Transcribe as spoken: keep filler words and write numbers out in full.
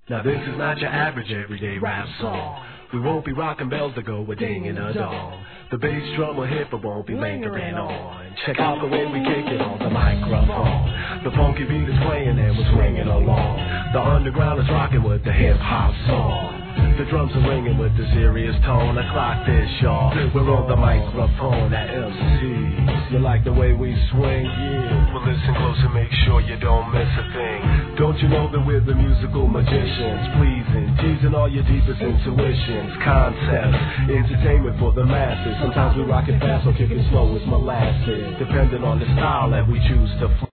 Now this is not your average everyday rap song. We won't be rocking bells that go with ding and a dong. The bass drum will hit but won't be lingering on. Check out the way we kick it on the microphone. The funky beat is playing and we're swinging along. The underground is rocking with the hip hop song. The drums are ringing with the serious tone. I clock this, y'all. We're on the microphone at M Cs. You like the way we swing? Yeah. Well, listen close and make sure you don't miss a thing. Don't you know that we're the musical magicians? Pleasing, teasing all your deepest intuitions, concepts, entertainment for the masses. Sometimes we rock it fast or kick it slow as molasses, depending on the style that we choose to flow.